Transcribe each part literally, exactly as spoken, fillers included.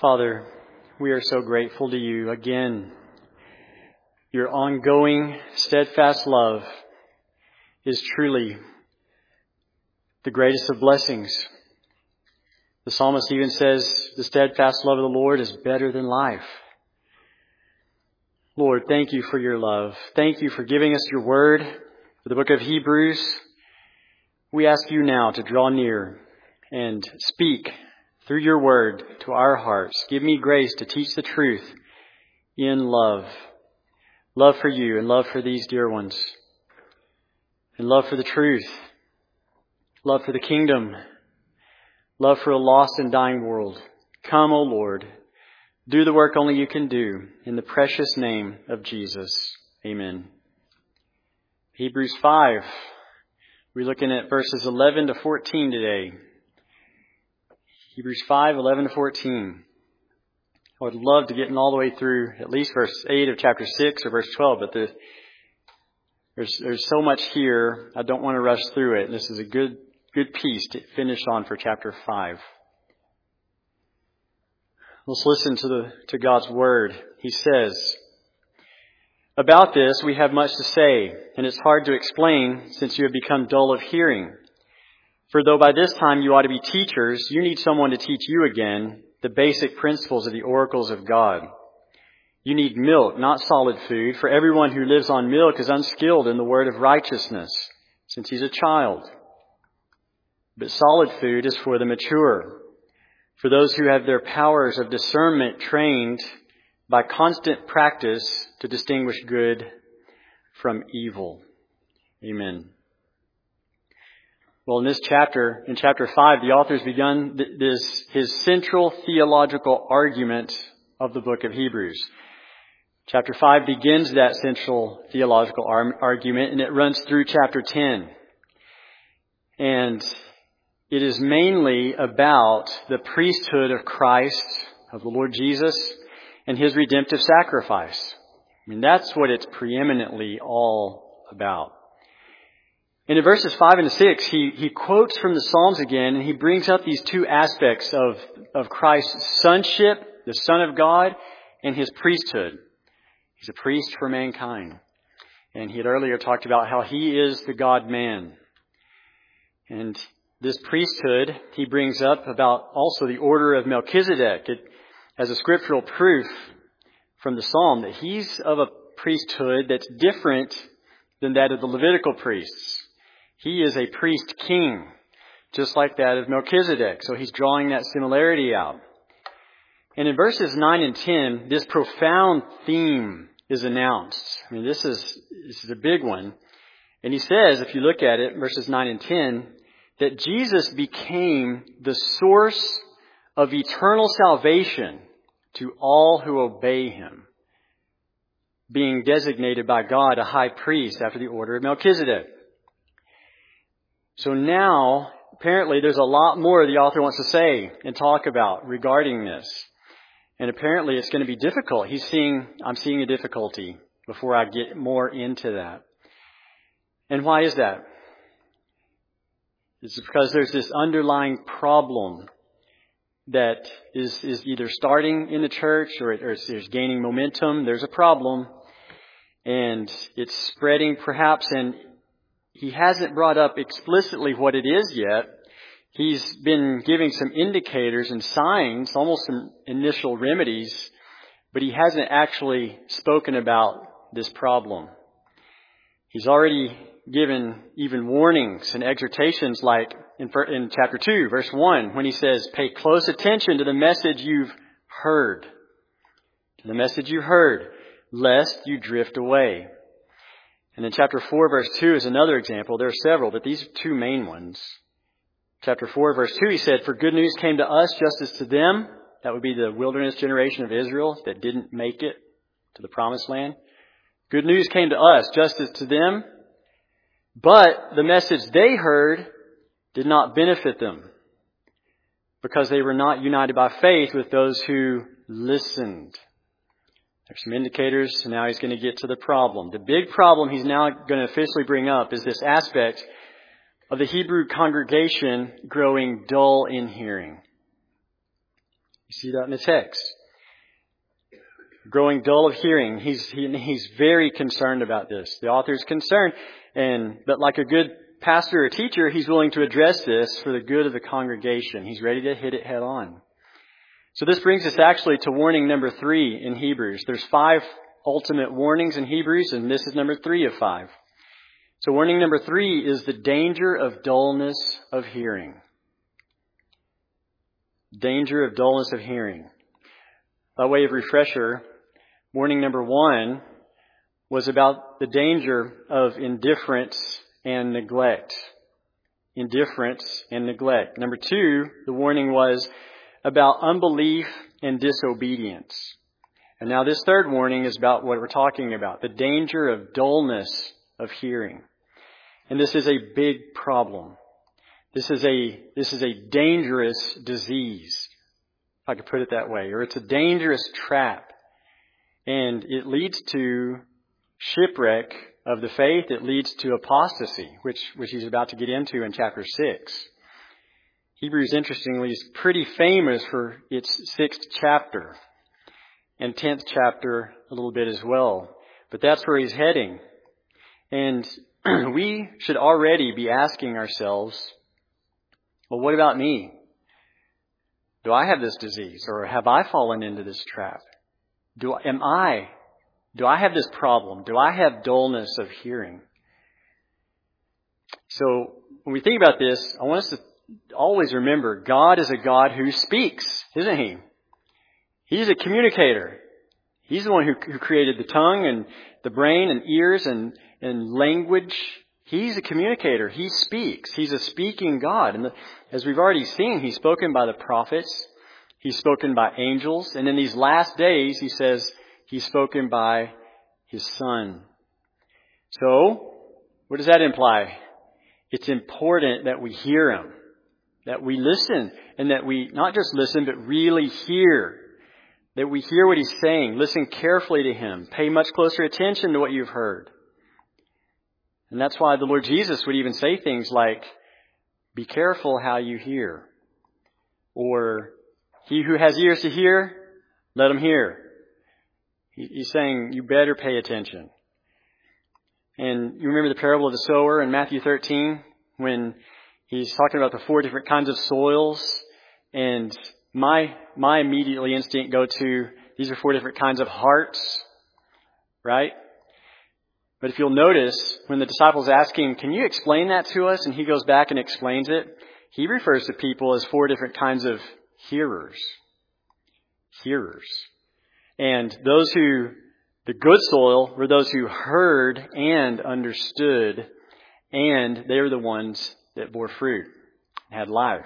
Father, we are so grateful to you again. Your ongoing, steadfast love is truly the greatest of blessings. The psalmist even says, the steadfast love of the Lord is better than life. Lord, thank you for your love. Thank you for giving us your word, for the book of Hebrews. We ask you now to draw near and speak through your word to our hearts. Give me grace to teach the truth in love. Love for you and love for these dear ones. And love for the truth. Love for the kingdom. Love for a lost and dying world. Come, O Lord. Do the work only you can do. In the precious name of Jesus. Amen. Hebrews five. We're looking at verses eleven to fourteen today. Hebrews five, eleven to fourteen. I would love to get all the way through at least verse eight of chapter six or verse twelve, but the, there's there's so much here, I don't want to rush through it. This is a good good piece to finish on for chapter five. Let's listen to the to God's word. He says, "About this we have much to say, and it's hard to explain since you have become dull of hearing. For though by this time you ought to be teachers, you need someone to teach you again the basic principles of the oracles of God. You need milk, not solid food, for everyone who lives on milk is unskilled in the word of righteousness, since he's a child. But solid food is for the mature, for those who have their powers of discernment trained by constant practice to distinguish good from evil." Amen. Well, in this chapter, in chapter five, the author's begun this, his central theological argument of the book of Hebrews. Chapter five begins that central theological argument, and it runs through chapter ten. And it is mainly about the priesthood of Christ, of the Lord Jesus, and his redemptive sacrifice. I mean, that's what it's preeminently all about. And in verses five and six, he, he quotes from the Psalms again, and he brings up these two aspects of, of Christ's sonship, the Son of God, and his priesthood. He's a priest for mankind. And he had earlier talked about how he is the God-man. And this priesthood, he brings up about also the order of Melchizedek. It has a scriptural proof from the Psalm that he's of a priesthood that's different than that of the Levitical priests. He is a priest king, just like that of Melchizedek. So he's drawing that similarity out. And in verses nine and ten, this profound theme is announced. I mean, this is, this is a big one. And he says, if you look at it, verses nine and ten, that Jesus became the source of eternal salvation to all who obey him, being designated by God a high priest after the order of Melchizedek. So now, apparently, there's a lot more the author wants to say and talk about regarding this. And apparently it's going to be difficult. He's seeing, I'm seeing a difficulty before I get more into that. And why is that? It's because there's this underlying problem that is, is either starting in the church or, it, or it's, it's gaining momentum. There's a problem. And it's spreading perhaps, and he hasn't brought up explicitly what it is yet. He's been giving some indicators and signs, almost some initial remedies, but he hasn't actually spoken about this problem. He's already given even warnings and exhortations like in, in chapter two, verse one, when he says, pay close attention to the message you've heard. To the message you heard, lest you drift away. And in chapter four, verse two is another example. There are several, but these are two main ones. Chapter four, verse two, he said, for good news came to us just as to them. That would be the wilderness generation of Israel that didn't make it to the promised land. Good news came to us just as to them. But the message they heard did not benefit them because they were not united by faith with those who listened. There's some indicators, and now he's going to get to the problem. The big problem he's now going to officially bring up is this aspect of the Hebrew congregation growing dull in hearing. You see that in the text. Growing dull of hearing. He's he, he's very concerned about this. The author is concerned, and but like a good pastor or teacher, he's willing to address this for the good of the congregation. He's ready to hit it head on. So this brings us actually to warning number three in Hebrews. There's five ultimate warnings in Hebrews, and this is number three of five. So warning number three is the danger of dullness of hearing. Danger of dullness of hearing. By way of refresher, warning number one was about the danger of indifference and neglect. Indifference and neglect. Number two, the warning was about unbelief and disobedience. And now this third warning is about what we're talking about, the danger of dullness of hearing. And this is a big problem. This is a, this is a dangerous disease, if I could put it that way, or it's a dangerous trap. And it leads to shipwreck of the faith. It leads to apostasy, which, which he's about to get into in chapter six. Hebrews, interestingly, is pretty famous for its sixth chapter and tenth chapter a little bit as well. But that's where he's heading. And we should already be asking ourselves, well, what about me? Do I have this disease, or have I fallen into this trap? Do am I? Do I have this problem? Do I have dullness of hearing? So when we think about this, I want us to always remember God is a God who speaks, isn't He? He's a communicator. He's the one who, who created the tongue and the brain and ears and, and language. He's a communicator. He speaks. He's a speaking God. And the, as we've already seen, He's spoken by the prophets. He's spoken by angels. And in these last days, He says He's spoken by His Son. So, what does that imply? It's important that we hear Him, that we listen, and that we not just listen, but really hear. That we hear what He's saying. Listen carefully to Him. Pay much closer attention to what you've heard. And that's why the Lord Jesus would even say things like, be careful how you hear. Or, he who has ears to hear, let him hear. He's saying, you better pay attention. And you remember the parable of the sower in Matthew thirteen, when he's talking about the four different kinds of soils. And my, my immediately instinct go to, these are four different kinds of hearts, right? But if you'll notice, when the disciples ask Him, can you explain that to us? And He goes back and explains it. He refers to people as four different kinds of hearers. Hearers. And those who, the good soil, were those who heard and understood. And they were the ones that bore fruit, had life.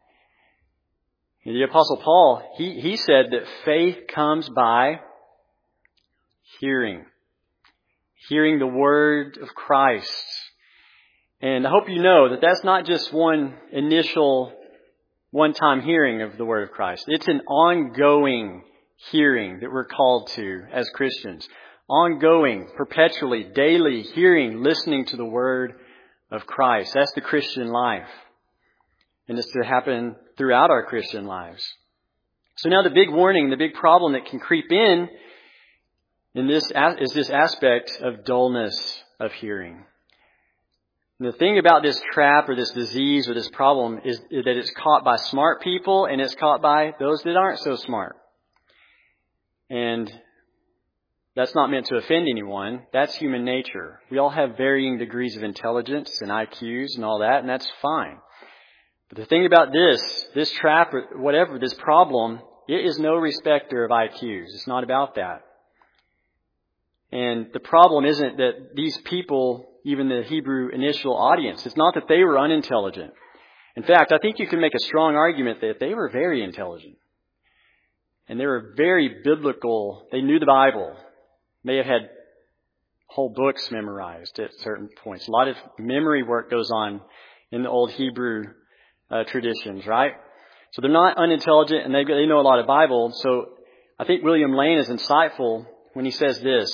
And the Apostle Paul, he, he said that faith comes by hearing. Hearing the word of Christ. And I hope you know that that's not just one initial, one-time hearing of the word of Christ. It's an ongoing hearing that we're called to as Christians. Ongoing, perpetually, daily hearing, listening to the word of Christ. That's the Christian life. And it's to happen throughout our Christian lives. So now the big warning, the big problem that can creep in in this is this aspect of dullness of hearing. And the thing about this trap or this disease or this problem is that it's caught by smart people and it's caught by those that aren't so smart. And that's not meant to offend anyone. That's human nature. We all have varying degrees of intelligence and I Qs and all that, and that's fine. But the thing about this, this trap or whatever, this problem, it is no respecter of I Qs. It's not about that. And the problem isn't that these people, even the Hebrew initial audience, it's not that they were unintelligent. In fact, I think you can make a strong argument that they were very intelligent. And they were very biblical. They knew the Bible. May have had whole books memorized at certain points. A lot of memory work goes on in the old Hebrew uh, traditions, right? So they're not unintelligent and they they know a lot of Bible. So I think William Lane is insightful when he says this.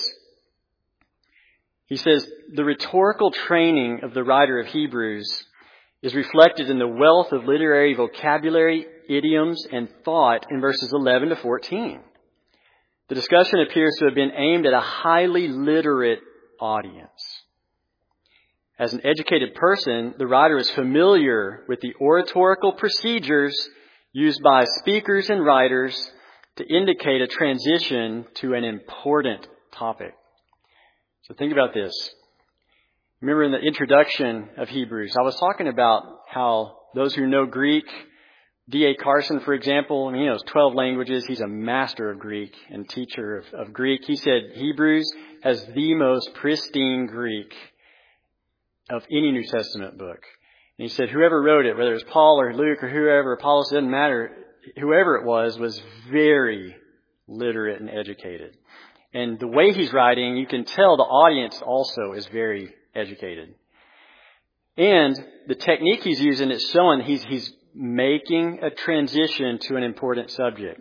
He says, the rhetorical training of the writer of Hebrews is reflected in the wealth of literary vocabulary idioms, and thought in verses eleven to fourteen. The discussion appears to have been aimed at a highly literate audience. As an educated person, the writer is familiar with the oratorical procedures used by speakers and writers to indicate a transition to an important topic. So think about this. Remember in the introduction of Hebrews, I was talking about how those who know Greek, D A Carson, for example, I mean, he knows twelve languages. He's a master of Greek and teacher of, of Greek. He said Hebrews has the most pristine Greek of any New Testament book. And he said whoever wrote it, whether it was Paul or Luke or whoever, Apollos, doesn't matter, whoever it was, was very literate and educated. And the way he's writing, you can tell the audience also is very educated. And the technique he's using is showing he's, he's making a transition to an important subject.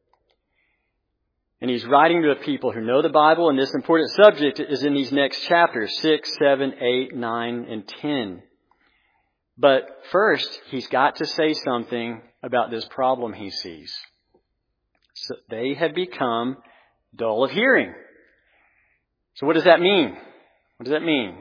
And he's writing to a people who know the Bible, and this important subject is in these next chapters, six, seven, eight, nine, and ten. But first, he's got to say something about this problem he sees. So they have become dull of hearing. So what does that mean? What does that mean?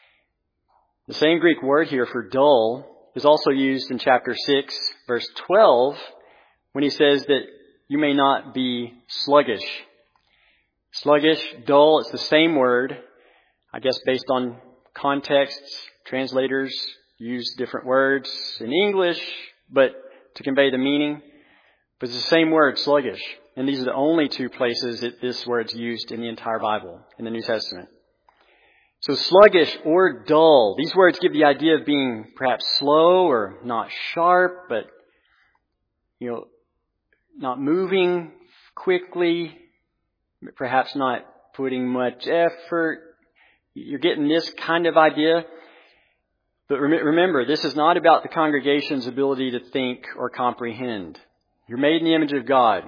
The same Greek word here for dull is also used in chapter six, verse twelve, when he says that you may not be sluggish. Sluggish, dull, it's the same word. I guess based on contexts, translators use different words in English, but to convey the meaning. But it's the same word, sluggish. And these are the only two places that this word's used in the entire Bible, in the New Testament. So sluggish or dull, these words give the idea of being perhaps slow or not sharp, but, you know, not moving quickly, perhaps not putting much effort. You're getting this kind of idea. But remember, this is not about the congregation's ability to think or comprehend. You're made in the image of God.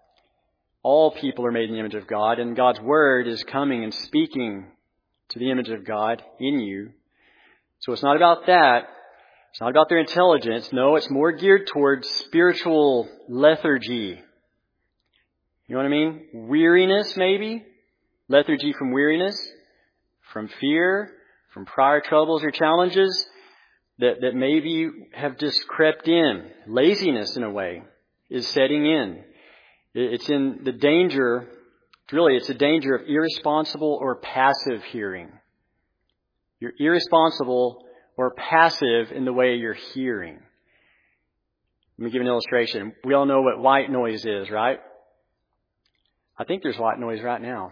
All people are made in the image of God, and God's Word is coming and speaking to the image of God in you. So it's not about that. It's not about their intelligence. No, it's more geared towards spiritual lethargy. You know what I mean? Weariness, maybe. Lethargy from weariness, from fear, from prior troubles or challenges that, that maybe have just crept in. Laziness, in a way, is setting in. It's in the danger, really, it's a danger of irresponsible or passive hearing. You're irresponsible or passive in the way you're hearing. Let me give an illustration. We all know what white noise is, right? I think there's white noise right now.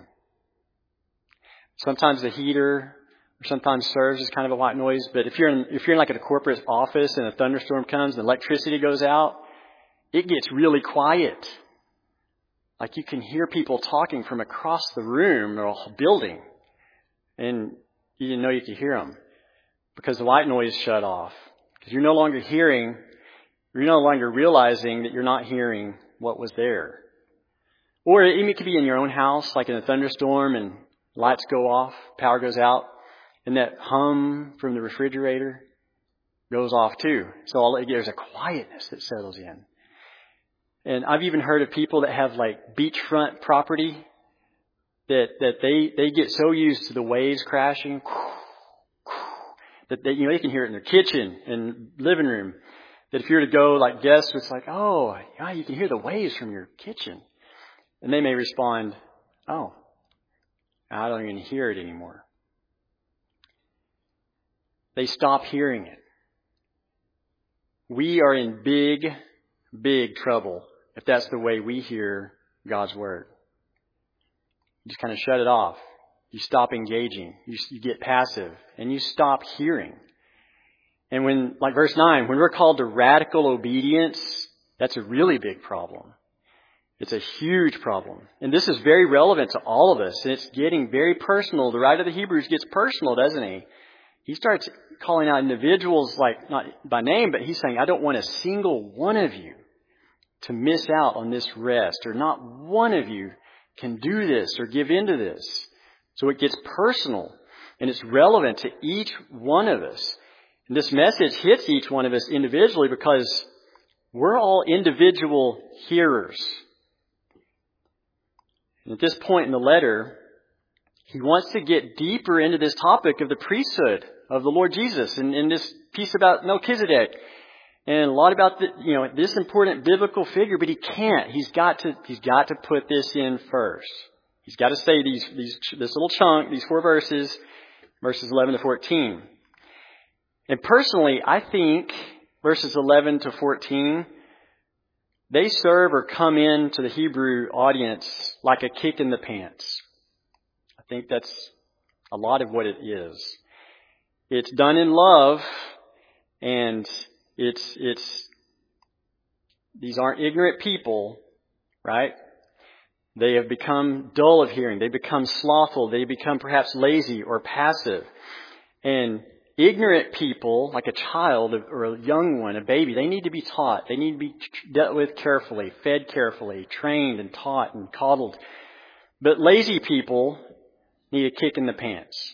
Sometimes the heater or sometimes serves as kind of a white noise, but if you're in, if you're in like at a corporate office and a thunderstorm comes and electricity goes out, it gets really quiet. Like you can hear people talking from across the room or a building, and you didn't know you could hear them because the white noise shut off. Because you're no longer hearing, you're no longer realizing that you're not hearing what was there. Or it could be in your own house, like in a thunderstorm and lights go off, power goes out, and that hum from the refrigerator goes off too. So all, there's a quietness that settles in. And I've even heard of people that have like beachfront property that, that they, they get so used to the waves crashing that they, you know, they can hear it in their kitchen and living room. That if you were to go like guests, it's like, oh, yeah, you can hear the waves from your kitchen. And they may respond, oh, I don't even hear it anymore. They stop hearing it. We are in big, big trouble if that's the way we hear God's Word. You just kind of shut it off. You stop engaging. You, you get passive. And you stop hearing. And when, like verse nine, when we're called to radical obedience, that's a really big problem. It's a huge problem. And this is very relevant to all of us. And it's getting very personal. The writer of the Hebrews gets personal, doesn't he? He starts calling out individuals, like not by name, but he's saying, I don't want a single one of you to miss out on this rest, or not one of you can do this or give into this. So it gets personal, and it's relevant to each one of us. And this message hits each one of us individually because We're all individual hearers. And at this point in the letter, he wants to get deeper into this topic of the priesthood of the Lord Jesus and, and this piece about Melchizedek and a lot about the, you know, this important biblical figure, but he can't. He's got to, he's got to put this in first. He's got to say these, these, this little chunk, these four verses, verses eleven to fourteen. And personally, I think verses eleven to fourteen, they serve or come in to the Hebrew audience like a kick in the pants. I think that's a lot of what it is. It's done in love, and it's, it's, these aren't ignorant people, right? They have become dull of hearing. They become slothful. They become perhaps lazy or passive. And ignorant people, like a child or a young one, a baby, they need to be taught. They need to be dealt with carefully, fed carefully, trained and taught and coddled. But lazy people need a kick in the pants.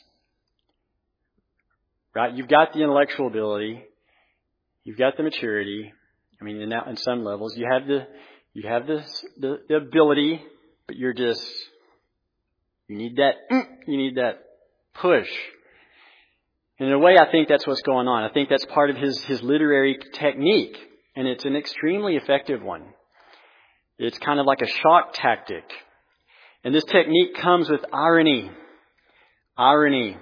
Right? You've got the intellectual ability. You've got the maturity. I mean, in, in some levels, you have the you have the, the the ability, but you're just you need that you need that push. And in a way, I think that's what's going on. I think that's part of his his literary technique, and it's an extremely effective one. It's kind of like a shock tactic, and this technique comes with irony. Irony.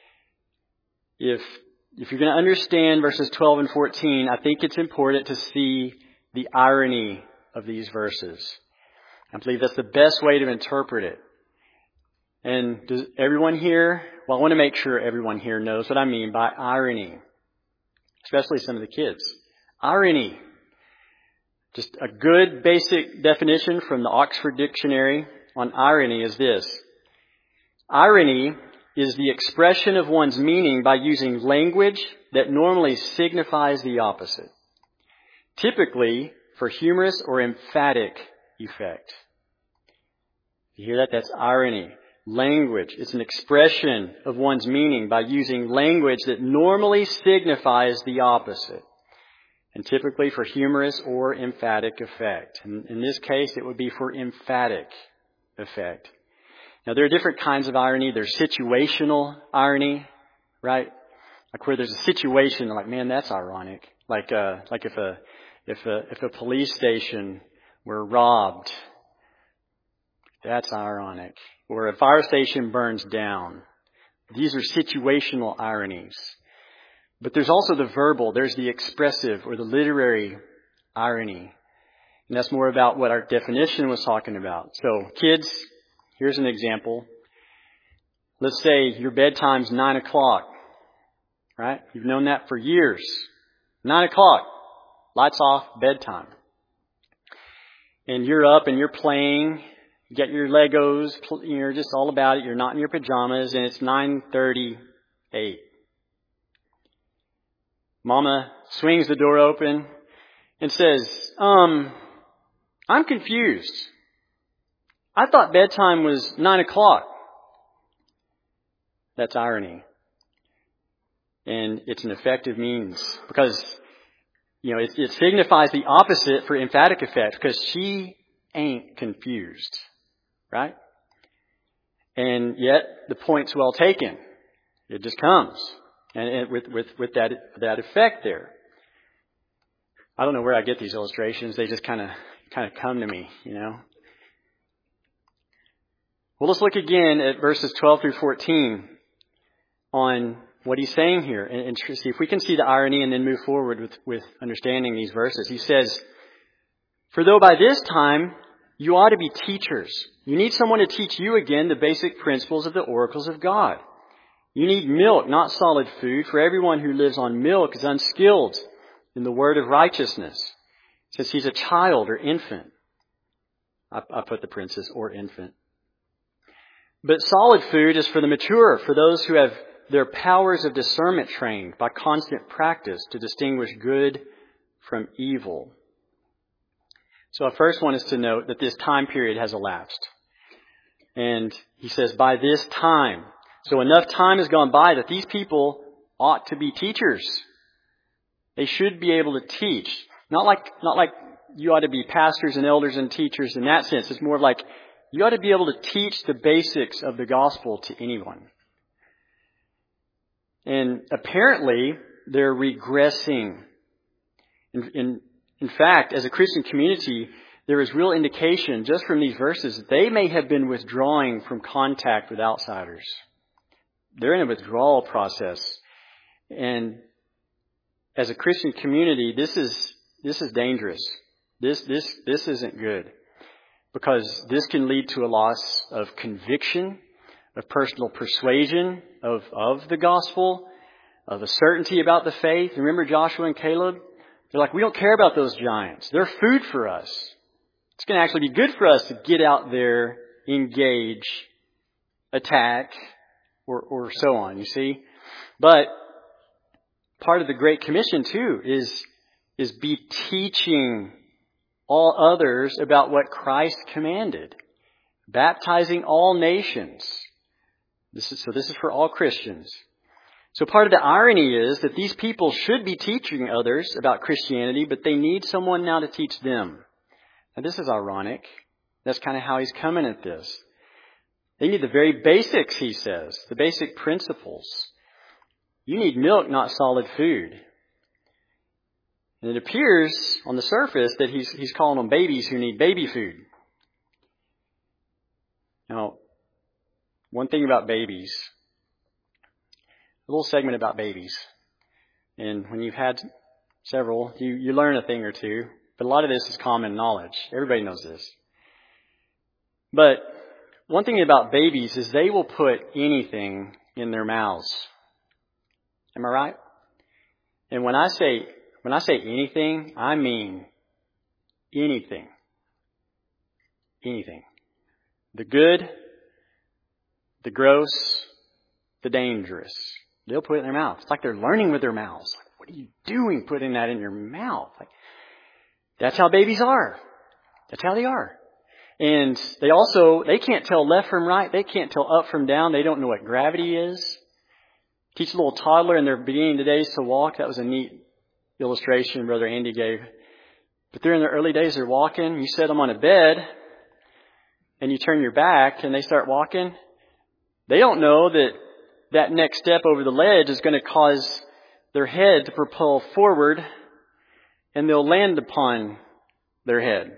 If if you're going to understand verses twelve and fourteen, I think it's important to see the irony of these verses. I believe that's the best way to interpret it. And does everyone here, well, I want to make sure everyone here knows what I mean by irony, especially some of the kids. Irony. Just a good basic definition from the Oxford Dictionary on irony is this. Irony is the expression of one's meaning by using language that normally signifies the opposite, typically for humorous or emphatic effect. You hear that? That's irony. Language. It's an expression of one's meaning by using language that normally signifies the opposite, and typically for humorous or emphatic effect. And in this case, it would be for emphatic effect. Now, there are different kinds of irony. There's situational irony, right? Like where there's a situation, like, man, that's ironic. Like, uh, like if a, if a, if a police station were robbed, that's ironic. Or a fire station burns down. These are situational ironies. But there's also the verbal. There's the expressive or the literary irony. And that's more about what our definition was talking about. So, kids, here's an example. Let's say your bedtime's nine o'clock, right? You've known that for years. Nine o'clock, lights off, bedtime. And you're up and you're playing. You got your Legos. You're just all about it. You're not in your pajamas, and it's nine thirty-eight. Mama swings the door open and says, um, I'm confused. I thought bedtime was nine o'clock. That's irony. And it's an effective means because, you know, it, it signifies the opposite for emphatic effect because she ain't confused, right? And yet the point's well taken. It just comes. And, and with, with, with that, that effect there. I don't know where I get these illustrations. They just kind of, kind of come to me, you know. Well, let's look again at verses twelve through fourteen on what he's saying here and, and see if we can see the irony and then move forward with, with understanding these verses. He says, for though by this time you ought to be teachers, you need someone to teach you again the basic principles of the oracles of God. You need milk, not solid food, for everyone who lives on milk is unskilled in the word of righteousness, since he's a child or infant. I, I put the parenthesis, or infant. But solid food is for the mature, for those who have their powers of discernment trained by constant practice to distinguish good from evil. So our first one is to note that this time period has elapsed. And he says, by this time. So enough time has gone by that these people ought to be teachers. They should be able to teach. Not like, not like you ought to be pastors and elders and teachers in that sense. It's more like you ought to be able to teach the basics of the gospel to anyone. And apparently, they're regressing. In, in, in fact, as a Christian community, there is real indication just from these verses that they may have been withdrawing from contact with outsiders. They're in a withdrawal process. And as a Christian community, this is this is dangerous. This this this isn't good. Because this can lead to a loss of conviction, of personal persuasion of, of the gospel, of a certainty about the faith. Remember Joshua and Caleb? They're like, we don't care about those giants. They're food for us. It's going to actually be good for us to get out there, engage, attack, or, or so on, you see. But part of the Great Commission, too, is, is be teaching all others about what Christ commanded. Baptizing all nations. This is, so this is for all Christians. So part of the irony is that these people should be teaching others about Christianity, but they need someone now to teach them. Now this is ironic. That's kind of how he's coming at this. They need the very basics, he says. The basic principles. You need milk, not solid food. And it appears on the surface that he's he's calling them babies who need baby food. Now, one thing about babies, a little segment about babies. And when you've had several, you, you learn a thing or two. But a lot of this is common knowledge. Everybody knows this. But one thing about babies is they will put anything in their mouths. Am I right? And when I say when I say anything, I mean anything. Anything. The good, the gross, the dangerous. They'll put it in their mouth. It's like they're learning with their mouths. Like, what are you doing putting that in your mouth? Like, that's how babies are. That's how they are. And they also, they can't tell left from right. They can't tell up from down. They don't know what gravity is. Teach a little toddler in their beginning days to walk. That was a neat illustration Brother Andy gave. But they're in their early days, they're walking. You set them on a bed and you turn your back and they start walking. They don't know that that next step over the ledge is going to cause their head to propel forward and they'll land upon their head.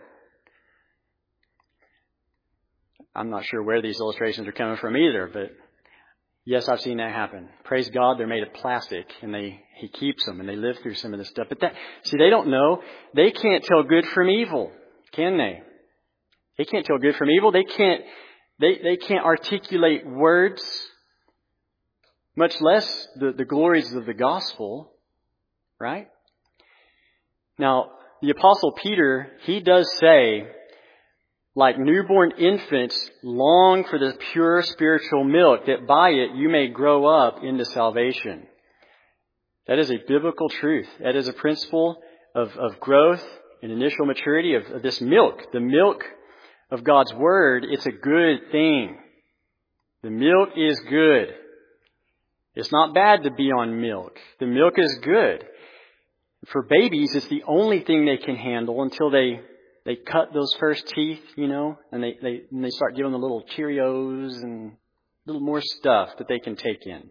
I'm not sure where these illustrations are coming from either, but yes, I've seen that happen. Praise God, they're made of plastic and they He keeps them and they live through some of this stuff. But that, see, they don't know. They can't tell good from evil, can they? They can't tell good from evil. They can't, they, they can't articulate words, much less the, the glories of the gospel, right? Now, the Apostle Peter, he does say, like newborn infants, long for the pure spiritual milk, that by it you may grow up into salvation. That is a biblical truth. That is a principle of, of growth and initial maturity of, of this milk. The milk of God's Word, it's a good thing. The milk is good. It's not bad to be on milk. The milk is good. For babies, it's the only thing they can handle until they They cut those first teeth, you know, and they, they, and they start giving them little Cheerios and a little more stuff that they can take in.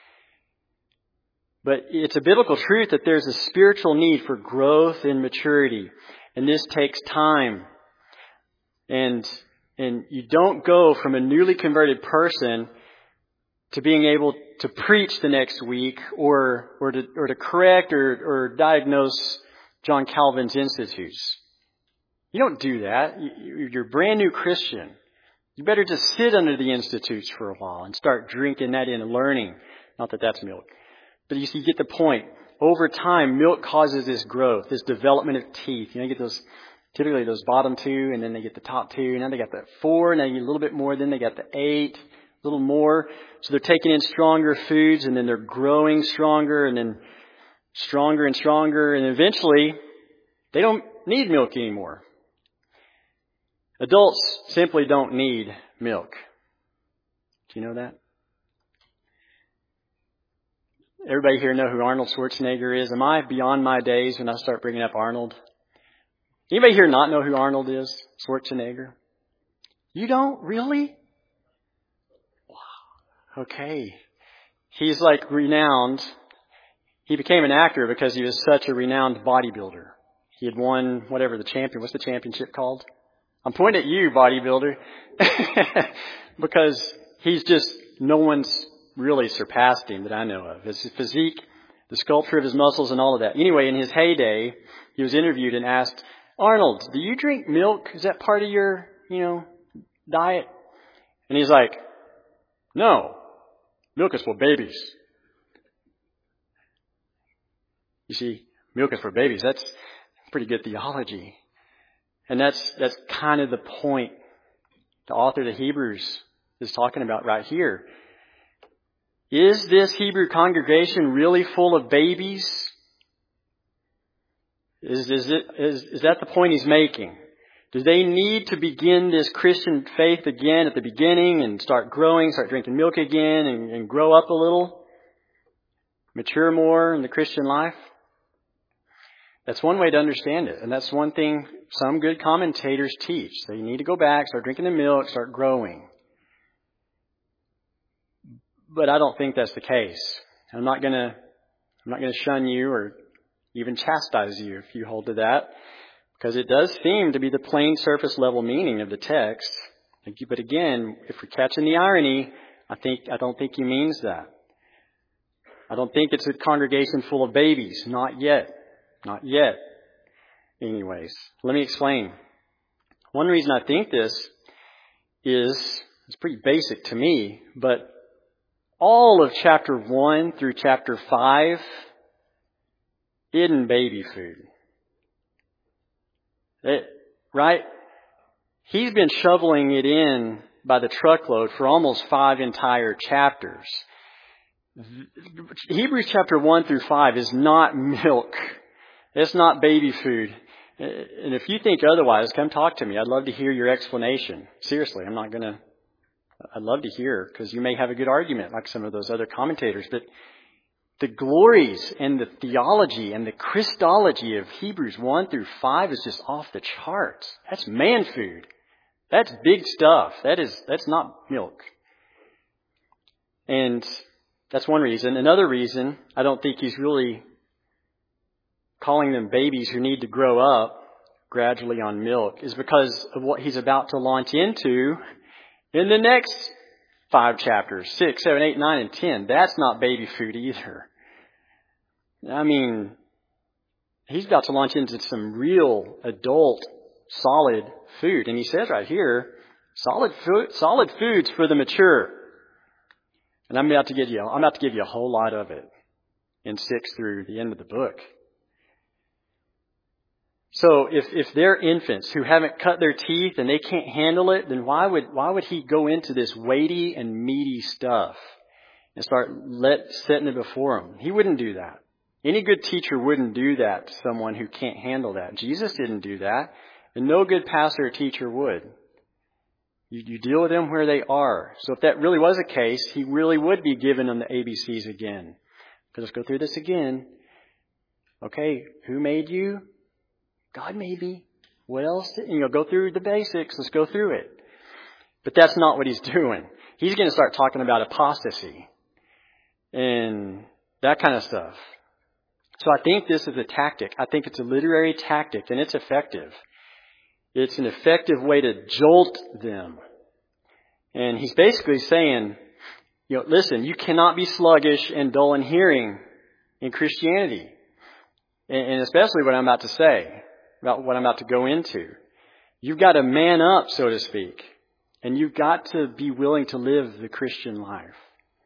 But it's a biblical truth that there's a spiritual need for growth and maturity. And this takes time. And, and you don't go from a newly converted person to being able to preach the next week or, or to, or to correct or, or diagnose John Calvin's institutes. You don't do that. You're a brand new Christian. You better just sit under the institutes for a while and start drinking that in and learning. Not that that's milk. But you see, you get the point. Over time, milk causes this growth, this development of teeth. You know, you get those, typically those bottom two, and then they get the top two. Now they got the four, now you get a little bit more. Then they got the eight, a little more. So they're taking in stronger foods, and then they're growing stronger, and then stronger and stronger. And eventually, they don't need milk anymore. Adults simply don't need milk. Do you know that? Everybody here know who Arnold Schwarzenegger is? Am I beyond my days when I start bringing up Arnold? Anybody here not know who Arnold is? Schwarzenegger? You don't? Really? Wow. Okay. He's like renowned. He became an actor because he was such a renowned bodybuilder. He had won whatever the champion, what's the championship called? I'm pointing at you, bodybuilder. Because he's just, no one's really surpassed him that I know of. His physique, the sculpture of his muscles and all of that. Anyway, in his heyday, he was interviewed and asked, Arnold, do you drink milk? Is that part of your, you know, diet? And he's like, no, milk is for babies. You see, milk is for babies. That's pretty good theology. And that's, that's kind of the point the author of the Hebrews is talking about right here. Is this Hebrew congregation really full of babies? Is, is, it, is, is that the point he's making? Do they need to begin this Christian faith again at the beginning and start growing, start drinking milk again and, and grow up a little? Mature more in the Christian life? That's one way to understand it. And that's one thing some good commentators teach. So you need to go back, start drinking the milk, start growing. But I don't think that's the case. I'm not going to, I'm not going to shun you or even chastise you if you hold to that. Because it does seem to be the plain surface level meaning of the text. But again, if we're catching the irony, I think, I don't think he means that. I don't think it's a congregation full of babies. Not yet. Not yet. Anyways, let me explain. One reason I think this is, it's pretty basic to me, but all of chapter one through chapter five, hidden baby food. It, right? He's been shoveling it in by the truckload for almost five entire chapters. Hebrews chapter one through five is not milk. It's not baby food. And if you think otherwise, come talk to me. I'd love to hear your explanation. Seriously, I'm not going to, I'd love to hear, because you may have a good argument like some of those other commentators. But the glories and the theology and the Christology of Hebrews one through five is just off the charts. That's man food. That's big stuff. That is, that's not milk. And that's one reason. Another reason, I don't think he's really calling them babies who need to grow up gradually on milk, is because of what he's about to launch into in the next five chapters, six, seven, eight, nine, and ten. That's not baby food either. I mean, he's about to launch into some real adult, solid food. And he says right here, solid food, solid foods for the mature. And I'm about to give you, I'm about to give you a whole lot of it in six through the end of the book. So if, if they're infants who haven't cut their teeth and they can't handle it, then why would, why would he go into this weighty and meaty stuff and start let, setting it before them? He wouldn't do that. Any good teacher wouldn't do that to someone who can't handle that. Jesus didn't do that, and no good pastor or teacher would. You, you deal with them where they are. So if that really was the case, he really would be giving them the A B Cs again. Because let's go through this again. Okay, who made you? God made me. What else? You know, go through the basics. Let's go through it. But that's not what he's doing. He's going to start talking about apostasy and that kind of stuff. So I think this is a tactic. I think it's a literary tactic, and it's effective. It's an effective way to jolt them. And he's basically saying, you know, listen, you cannot be sluggish and dull in hearing in Christianity. And especially what I'm about to say, about what I'm about to go into. You've got to man up, so to speak. And you've got to be willing to live the Christian life.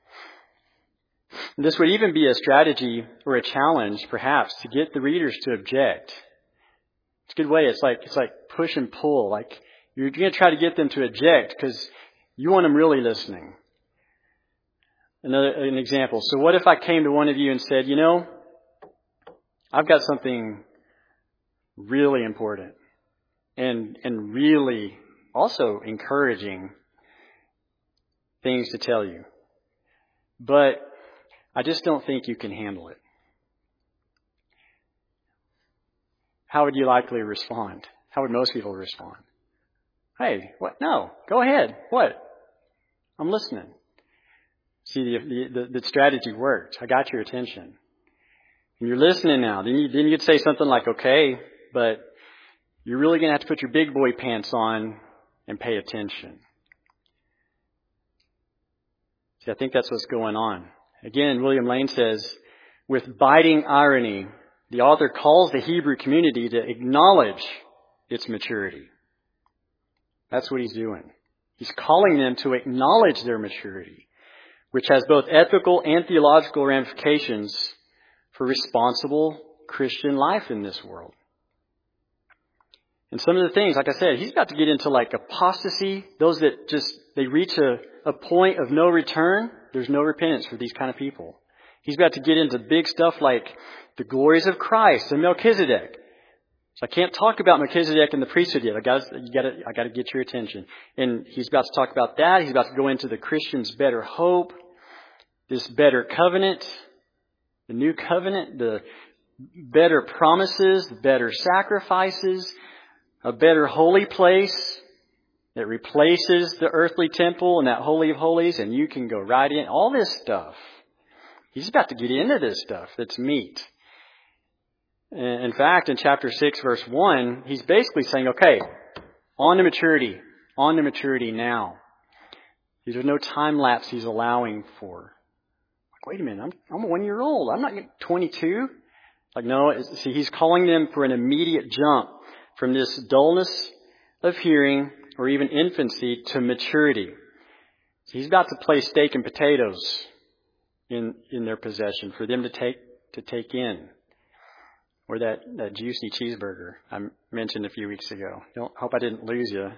This would even be a strategy or a challenge, perhaps, to get the readers to object. It's a good way. It's like, it's like push and pull. Like you're going to try to get them to object because you want them really listening. Another, an example. So what if I came to one of you and said, you know, I've got something really important and, and really also encouraging things to tell you. But I just don't think you can handle it. How would you likely respond? How would most people respond? Hey, what? No, go ahead. What? I'm listening. See, the, the, the strategy worked. I got your attention. And you're listening now. Then, you, then you'd say something like, okay, but you're really going to have to put your big boy pants on and pay attention. See, I think that's what's going on. Again, William Lane says, with biting irony, the author calls the Hebrew community to acknowledge its maturity. That's what he's doing. He's calling them to acknowledge their maturity, which has both ethical and theological ramifications for responsible Christian life in this world. And some of the things, like I said, he's about to get into like apostasy, those that just, they reach a, a point of no return. There's no repentance for these kind of people. He's about to get into big stuff like the glories of Christ and Melchizedek. So I can't talk about Melchizedek and the priesthood yet. I got, you got to, I got to get your attention. And he's about to talk about that. He's about to go into the Christian's better hope, this better covenant, the new covenant, the better promises, the better sacrifices, a better holy place that replaces the earthly temple and that holy of holies, and you can go right in. All this stuff. He's about to get into this stuff that's meat. In fact, in chapter six, verse one, he's basically saying, okay, on to maturity. On to maturity now. There's no time lapse he's allowing for. Like, wait a minute, I'm, I'm a one-year-old. I'm not twenty-two. Like, no, see, he's calling them for an immediate jump from this dullness of hearing or even infancy to maturity. So he's about to place steak and potatoes in, in their possession for them to take, to take in. Or that, that juicy cheeseburger I mentioned a few weeks ago. Don't hope I didn't lose you.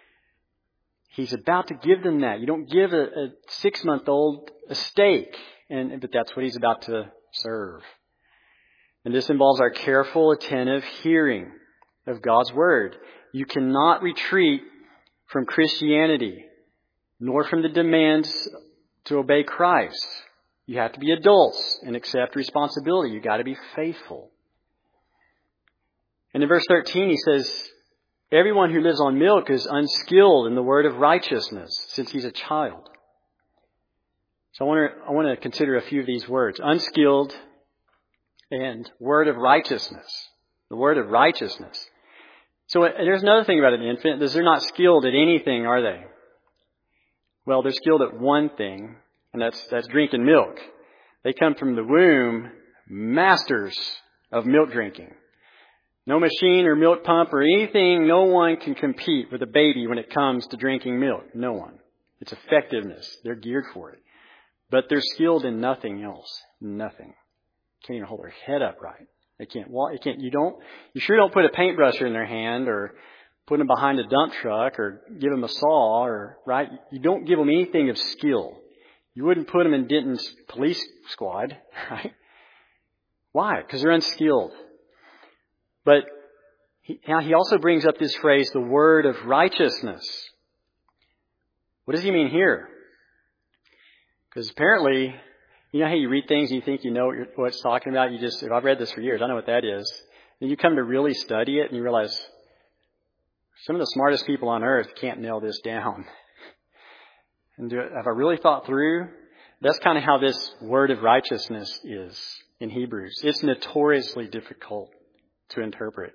He's about to give them that. You don't give a, a six-month-old a steak, and but that's what he's about to serve. And this involves our careful, attentive hearing of God's Word. You cannot retreat from Christianity, nor from the demands to obey Christ. You have to be adults and accept responsibility. You've got to be faithful. And in verse thirteen, he says, everyone who lives on milk is unskilled in the word of righteousness, since he's a child. So I want to, I want to consider a few of these words. Unskilled and word of righteousness. The word of righteousness. So there's another thing about an infant, is they're not skilled at anything, are they? Well, they're skilled at one thing, and that's, that's drinking milk. They come from the womb masters of milk drinking. No machine or milk pump or anything, no one can compete with a baby when it comes to drinking milk. No one. It's effectiveness. They're geared for it. But they're skilled in nothing else. Nothing. Can't even hold their head up right. They can't walk. You can't, you don't, you sure don't put a paintbrush in their hand or put them behind a dump truck or give them a saw or, right? You don't give them anything of skill. You wouldn't put them in Denton's police squad, right? Why? Because they're unskilled. But he, now he also brings up this phrase, the word of righteousness. What does he mean here? Because apparently, you know how you read things and you think you know what, you're, what it's talking about? You just, I've read this for years, I know what that is. Then you come to really study it and you realize some of the smartest people on earth can't nail this down. And do, have I really thought through? That's kind of how this word of righteousness is in Hebrews. It's notoriously difficult to interpret.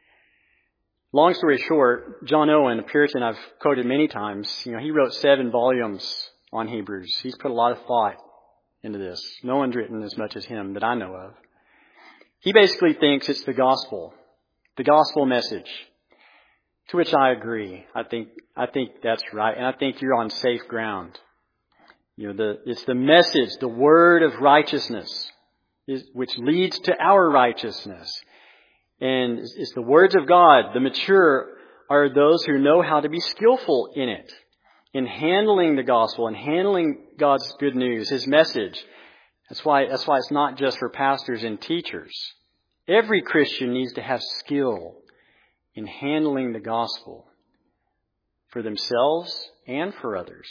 Long story short, John Owen, a Puritan I've quoted many times, you know, he wrote seven volumes on Hebrews. He's put a lot of thought into this. No one's written as much as him that I know of. He basically thinks it's the gospel, the gospel message, to which I agree. I think I think that's right, and I think you're on safe ground. You know, the it's the message, the word of righteousness, is, which leads to our righteousness. And it's the words of God. The mature are those who know how to be skillful in it, in handling the gospel and handling God's good news, His message. That's why, that's why it's not just for pastors and teachers. Every Christian needs to have skill in handling the gospel for themselves and for others.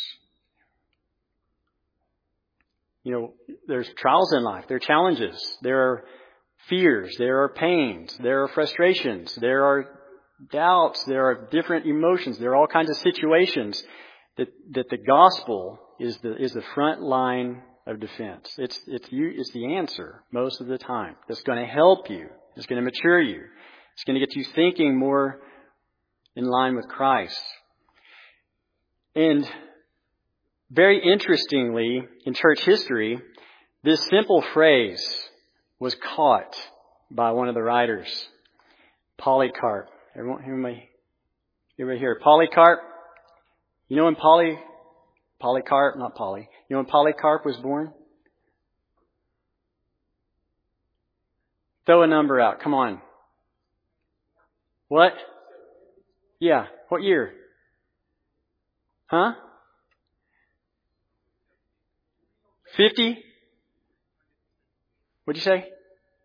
You know, there's trials in life. There are challenges. There are fears, there are pains, there are frustrations, there are doubts. There are different emotions. There are all kinds of situations that, that the gospel is the, is the front line of defense. It's, it's you, it's the answer most of the time. That's going to help you. It's going to mature you. It's going to get you thinking more in line with Christ. And very interestingly, in church history, this simple phrase was caught by one of the writers, Polycarp. Everyone, everybody, everybody here, Polycarp. You know when Poly, Polycarp, not Poly. You know when Polycarp was born? Throw a number out. Come on. What? Yeah. What year? Huh? Fifty? What'd you say?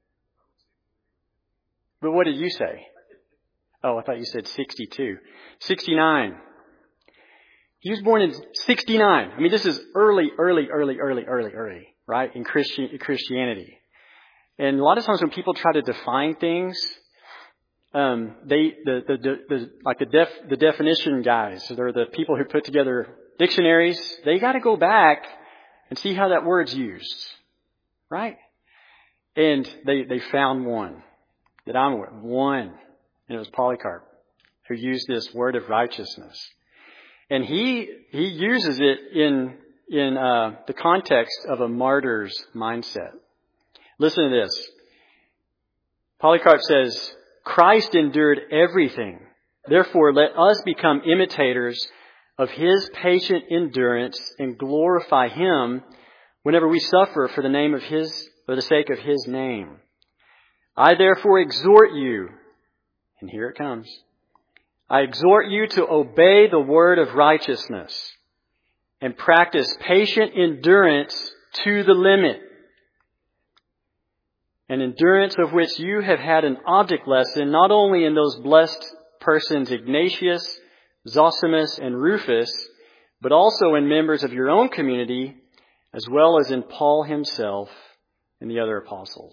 But what did you say? Oh, I thought you said sixty-two. sixty-nine. He was born in sixty-nine. I mean, this is early, early, early, early, early, early, right? In Christi- Christianity. And a lot of times when people try to define things, um, they, the, the, the, the like the def, the definition guys, so they're the people who put together dictionaries, they gotta go back and see how that word's used. Right? And they, they found one that I'm aware of. One. And it was Polycarp who used this word of righteousness. And he, he uses it in, in, uh, the context of a martyr's mindset. Listen to this. Polycarp says, Christ endured everything. Therefore, let us become imitators of His patient endurance and glorify Him whenever we suffer for the name of His, for the sake of His name. I therefore exhort you, and here it comes, I exhort you to obey the word of righteousness and practice patient endurance to the limit. An endurance of which you have had an object lesson not only in those blessed persons Ignatius, Zosimus, and Rufus, but also in members of your own community, as well as in Paul himself and the other apostles.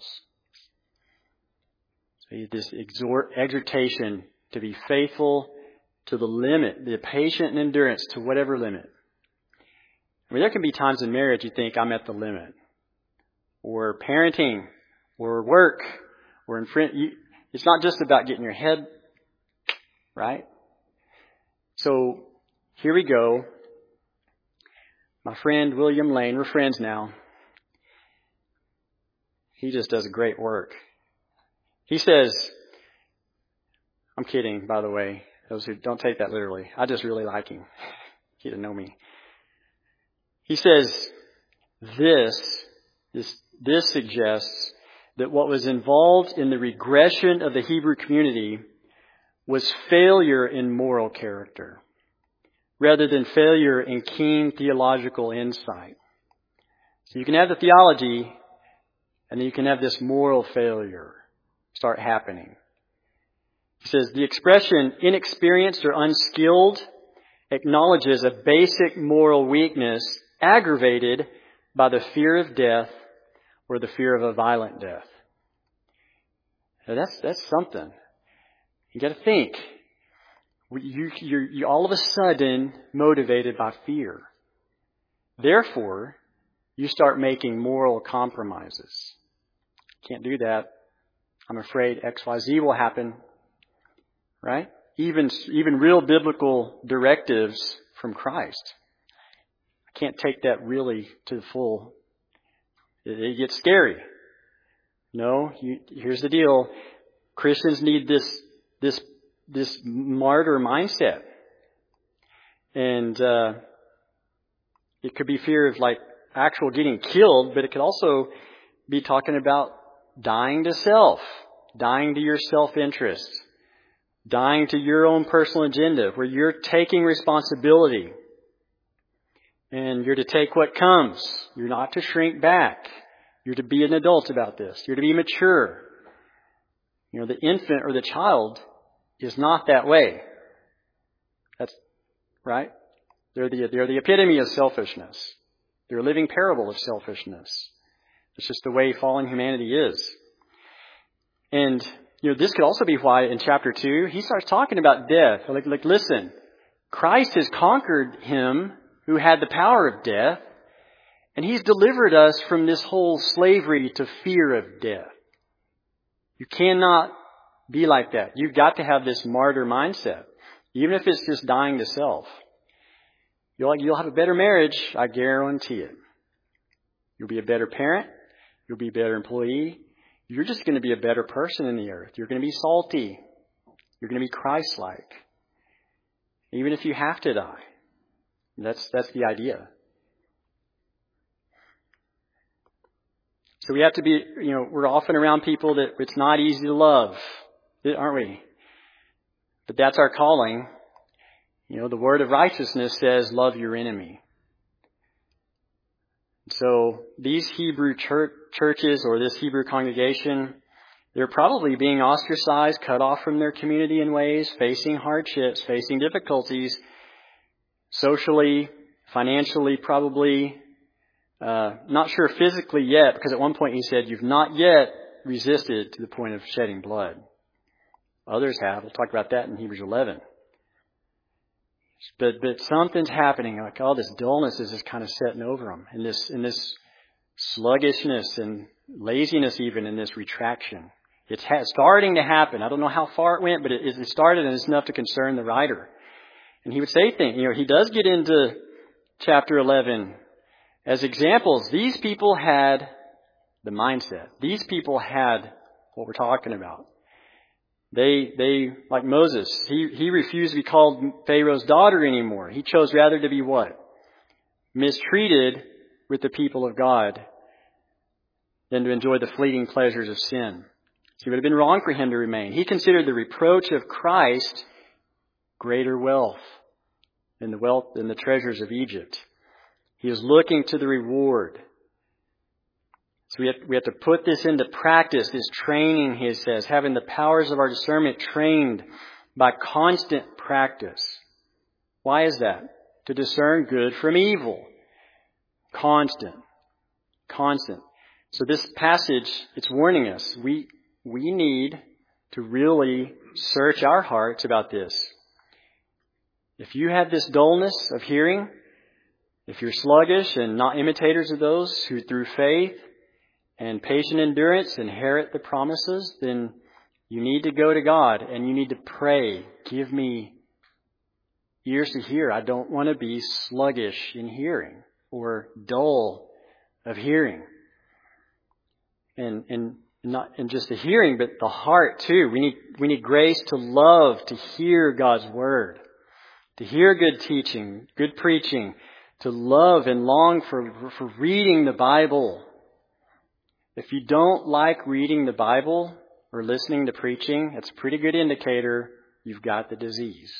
So this exhort, exhortation to be faithful to the limit, the patient and endurance to whatever limit. I mean, there can be times in marriage you think, I'm at the limit. Or parenting, or work, or in friend. You, it's not just about getting your head right. So here we go. My friend William Lane, we're friends now. He just does great work. He says, I'm kidding, by the way. Those who don't take that literally. I just really like him. He didn't know me. He says, this, this, this suggests that what was involved in the regression of the Hebrew community was failure in moral character, rather than failure in keen theological insight. So you can have the theology, and then you can have this moral failure start happening. He says, the expression inexperienced or unskilled acknowledges a basic moral weakness aggravated by the fear of death or the fear of a violent death. Now that's, that's something. You got to think. You, you're, you're all of a sudden motivated by fear. Therefore, you start making moral compromises. Can't do that. I'm afraid X Y Z will happen. Right? Even, even real biblical directives from Christ. I can't take that really to the full. It, it gets scary. No, you, here's the deal. Christians need this, this, this martyr mindset. And, uh, it could be fear of like actual getting killed, but it could also be talking about dying to self, dying to your self-interest, dying to your own personal agenda, where you're taking responsibility and you're to take what comes. You're not to shrink back. You're to be an adult about this. You're to be mature. You know, the infant or the child is not that way. That's right. They're the, they're the epitome of selfishness. They're a living parable of selfishness. It's just the way fallen humanity is. And you know, this could also be why in chapter two, he starts talking about death. Like, like, listen, Christ has conquered him who had the power of death, and he's delivered us from this whole slavery to fear of death. You cannot be like that. You've got to have this martyr mindset, even if it's just dying to self. You'll, you'll have a better marriage, I guarantee it. You'll be a better parent. You'll be a better employee. You're just going to be a better person in the earth. You're going to be salty. You're going to be Christ-like. Even if you have to die. That's, that's the idea. So we have to be, you know, we're often around people that it's not easy to love, aren't we? But that's our calling. You know, the word of righteousness says, love your enemy. So these Hebrew church, churches or this Hebrew congregation, they're probably being ostracized, cut off from their community in ways, facing hardships, facing difficulties, socially, financially, probably. Uh, not sure physically yet, because at one point he said, you've not yet resisted to the point of shedding blood. Others have. We'll talk about that in Hebrews eleven. But but something's happening, like all this dullness is just kind of setting over them, and this and this sluggishness and laziness, even in this retraction. It's ha- starting to happen. I don't know how far it went, but it, it started, and it's enough to concern the writer. And he would say things. You know, he does get into chapter eleven as examples. These people had the mindset. These people had what we're talking about. They, they, like Moses, he, he refused to be called Pharaoh's daughter anymore. He chose rather to be what? Mistreated with the people of God than to enjoy the fleeting pleasures of sin. So it would have been wrong for him to remain. He considered the reproach of Christ greater wealth than the wealth than the treasures of Egypt. He was looking to the reward. So we have, we have to put this into practice, this training, he says, having the powers of our discernment trained by constant practice. Why is that? To discern good from evil. Constant. Constant. So this passage, it's warning us. We, we need to really search our hearts about this. If you have this dullness of hearing, if you're sluggish and not imitators of those who through faith and patient endurance inherit the promises, then you need to go to God and you need to pray. Give me ears to hear. I don't want to be sluggish in hearing or dull of hearing. And and not and just the hearing, but the heart too. We need we need grace to love, to hear God's word, to hear good teaching, good preaching, to love and long for for reading the Bible. If you don't like reading the Bible or listening to preaching, it's a pretty good indicator you've got the disease.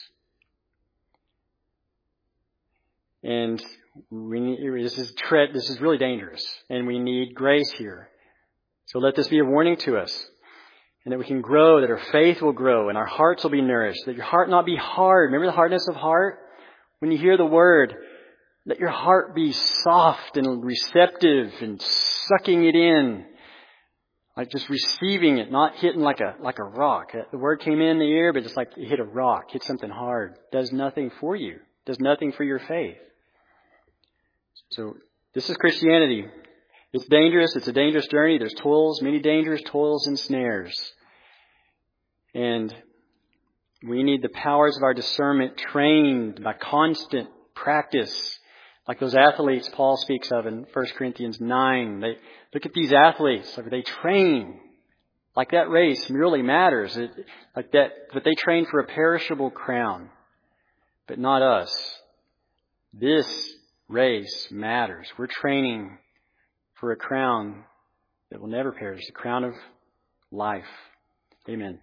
And we need, this is tre- this is really dangerous, and we need grace here. So let this be a warning to us, and that we can grow, that our faith will grow, and our hearts will be nourished. That your heart not be hard. Remember the hardness of heart? When you hear the word, let your heart be soft and receptive and sucking it in. Like just receiving it, not hitting like a like a rock. The word came in the ear, but it's like it hit a rock, hit something hard. Does nothing for you. Does nothing for your faith. So this is Christianity. It's dangerous. It's a dangerous journey. There's toils, many dangers, toils, and snares. And we need the powers of our discernment trained by constant practice. Like those athletes Paul speaks of in First Corinthians nine. They look at these athletes, like they train. Like that race really matters. It, like that, but they train for a perishable crown. But not us. This race matters. We're training for a crown that will never perish, the crown of life. Amen.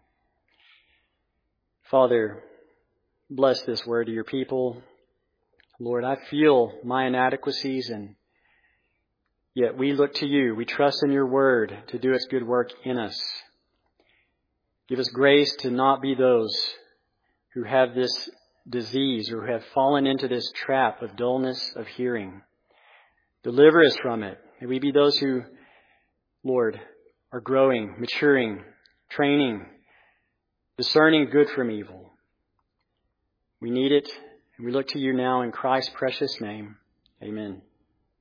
Father, bless this word to your people. Lord, I feel my inadequacies, and yet we look to you. We trust in your word to do its good work in us. Give us grace to not be those who have this disease or who have fallen into this trap of dullness of hearing. Deliver us from it. May we be those who, Lord, are growing, maturing, training discerning good from evil. We need it, and we look to you now in Christ's precious name. Amen.